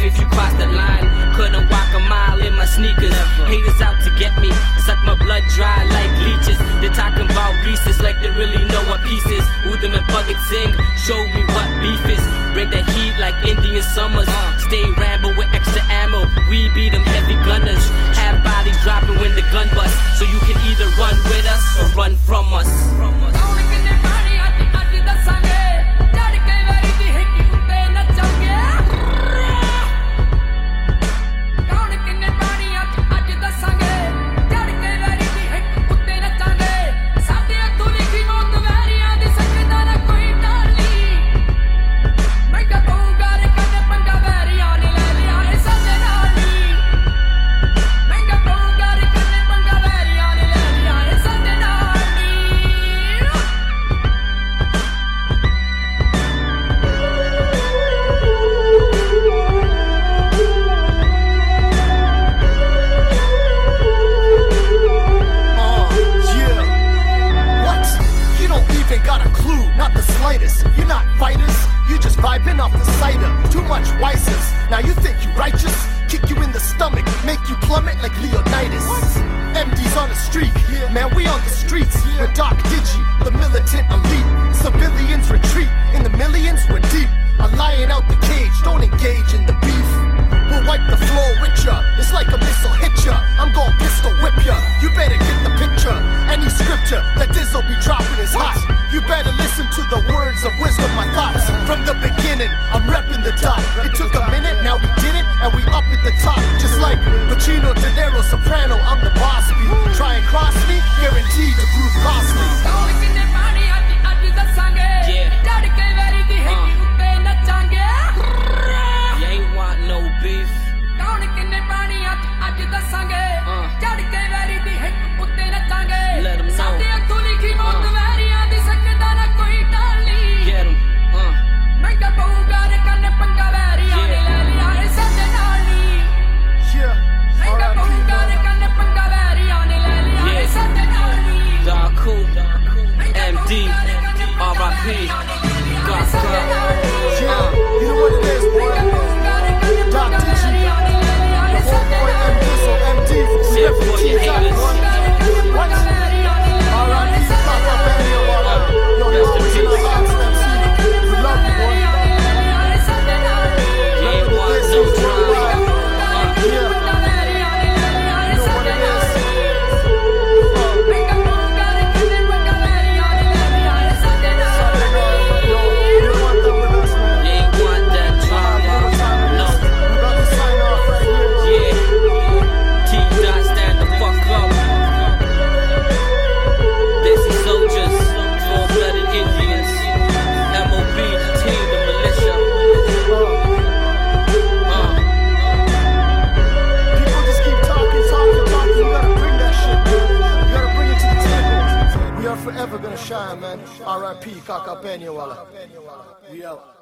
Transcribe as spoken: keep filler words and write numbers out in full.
if you cross the line. Couldn't walk a mile in my sneakers. Haters out to get me, suck my blood dry like leeches. They're talking about pieces like they really know what pieces. Udham and Bhagat Singh, show me what beef is. Bring the heat like Indian summers. Stay Rambo with extra ammo. We beat them heavy gunners. Have bodies dropping when the gun busts. So you can either run with us or run from us. You're not fighters, you just vibing off the cider. Too much wisers, now you think you righteous. Kick you in the stomach, make you plummet like Leonidas. M Ds on the street, man we on the streets. We're Dark Digi, the militant elite. Civilians retreat, in the millions we're deep. A lion out the cage, don't engage in the beef. We'll wipe the floor with ya, it's like a missile hit ya. I'm gon' pistol whip ya, you better get the picture. Any scripture that Dizzle be dropping is hot. You better listen to the words of wisdom, my thoughts. From the beginning, I'm repping the dot. It took a minute, now we did it, and we up at the top. Just like Pacino, De Niro, Soprano, I'm the boss beat. Try and cross me, guaranteed to prove costly. Yeah. Uh. You ain't want no beef. Uh. Let them know. Uh. Get him. Uh. Yeah. Dark M D, R I P, Gospel. Yeah, you know what it is, boy. Dark Digi, the whole boy M D, so M D, we represent that, boy. What? R I P, Papa Benny, yo, you're always in our hearts, M C. We love you, boy. Remember the days of John Ryan. Yeah. You know what it is. Forever gonna shine, man. R I P Kaka Penyawala. We out.